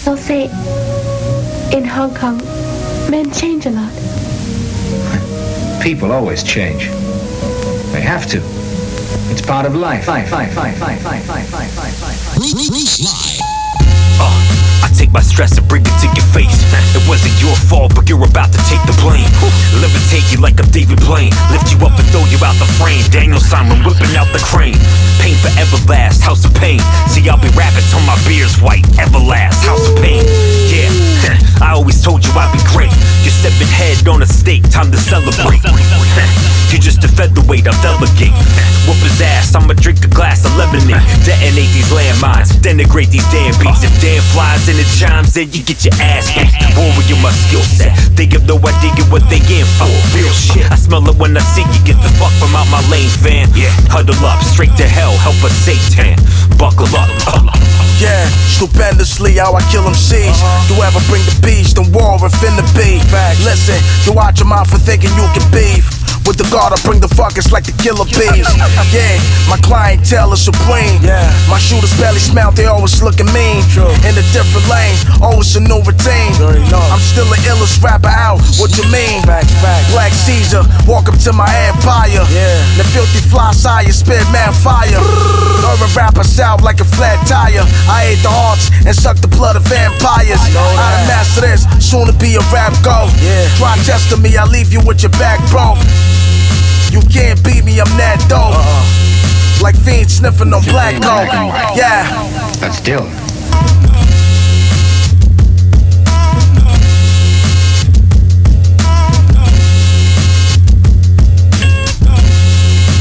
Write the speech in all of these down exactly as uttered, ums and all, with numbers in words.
They'll say in Hong Kong, men change a lot. People always change. They have to. It's part of life. Life, life, life, life, life, life, life, life, life. Bruce Live. Uh, I take my stress and bring it to your face. It wasn't your fault, but you're about to take the blame. Levitate you like I'm David Blaine. Lift you up and throw you out the frame. Daniel Simon whipping out the crane. Pain forever last, house of pain. See, I'll be rapping till my beard's white. Everlast, house of pain. Yeah, I always told you I'd be great. You're seven head on a stake, time to celebrate. You're just a featherweight, I'll delegate. Whoop his ass, I'ma drink a glass of lemonade. Detonate these landmines, denigrate these damn beats. If Dan flies and it chimes, then you get your ass beat. Warrior my skill set, they have no idea what they in for. Real shit, I smell it when I see you. Get the fuck from out my lane, fam. Yeah, huddle up, straight to hell, help us Satan. Buckle up. Uh. Yeah, stupendously how I kill them C's. You ever bring the peace, then war and finna be. Listen, you watch your mouth for thinking you can beef. With the guard, I bring the fuckers like the killer bees. Yeah, my clientele is supreme. My shooters barely smell, they always looking mean. In a different lane, always a new routine. I'm still the illest rapper out, what you mean? Black Caesar, walk up to my empire. The filthy fly sire, spit man fire. Urban rappers out like a flat tire. I ate the hearts and sucked the blood of vampires. I master this, soon to be a rap go. Try testing me, I leave you with your back broke. You can't beat me, I'm that dope. Uh-uh. Like fiends sniffing on black coke. Yeah. That's Dylan.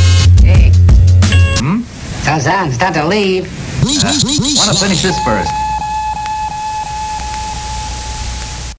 Hey. Hmm? Tarzan, it's time to leave. Uh, wanna finish this first?